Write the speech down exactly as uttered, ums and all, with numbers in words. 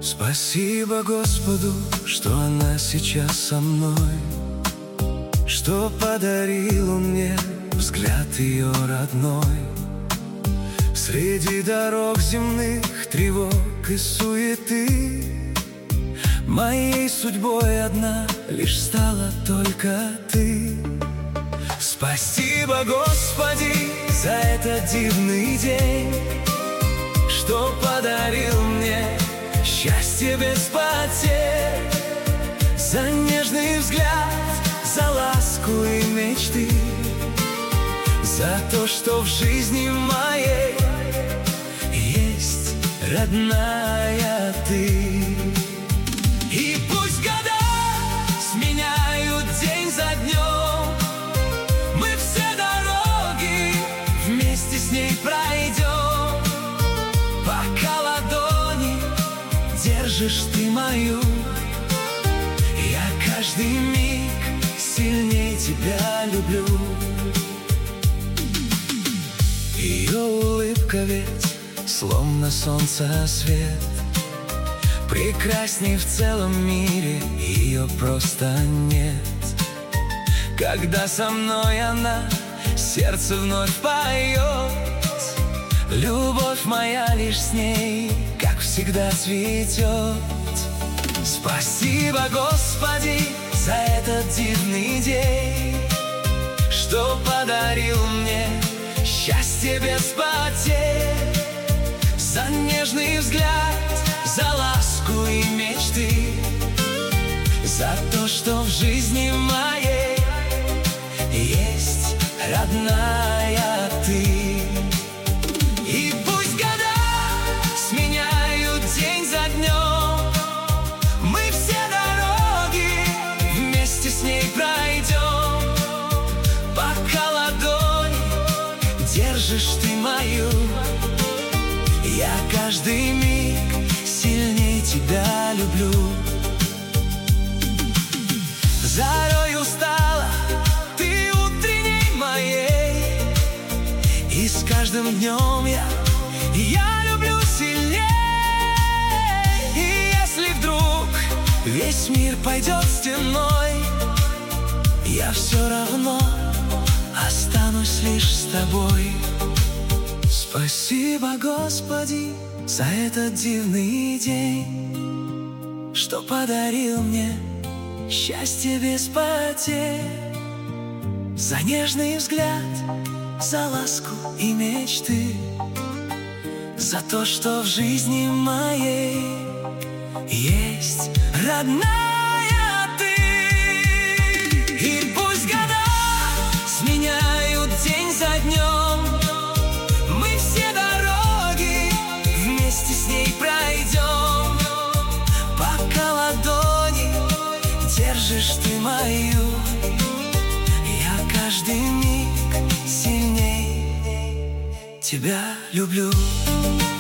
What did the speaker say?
Спасибо Господу, что она сейчас со мной, что подарил Он мне взгляд ее родной. Среди дорог земных, тревог и суеты моей судьбой одна лишь стала только Ты. Спасибо, Господи, за этот дивный день, что подарил мне счастье без потерь, за нежный взгляд, за ласку и мечты, за то, что в жизни моей есть родная Ты. И пусть года сменяют день за днем, мы все дороги вместе с ней пройдем, пока ладони держишь ты мою, я каждый миг сильнее тебя люблю. Ее улыбка ведь словно солнце свет, прекрасней в целом мире ее просто нет. Когда со мной она, сердце вновь поет, любовь моя лишь с ней, как всегда, цветет. Спасибо, Господи, за этот дивный день, что подарил мне счастье без потерь, за нежный взгляд, за ласку и мечты, за то, что в жизни моей есть родная Ты. И пусть года сменяют день за днем, мы все дороги вместе с ней пройдем, пока ладонь держишь ты мою, я каждый миг сильнее тебя люблю. Зарой устала ты утренней моей, и с каждым днем я, я люблю сильней. И если вдруг весь мир пойдет стеной, я все равно останусь лишь с тобой. Спасибо, Господи, за этот дивный день, что подарил мне счастье без потерь, за нежный взгляд, за ласку и мечты, за то, что в жизни моей есть родная Ты. И пусть года сменяют день за днем, мы все дороги вместе с ней пройдем, пока ладони держишь ты мою, я каждый миг сильней тебя люблю.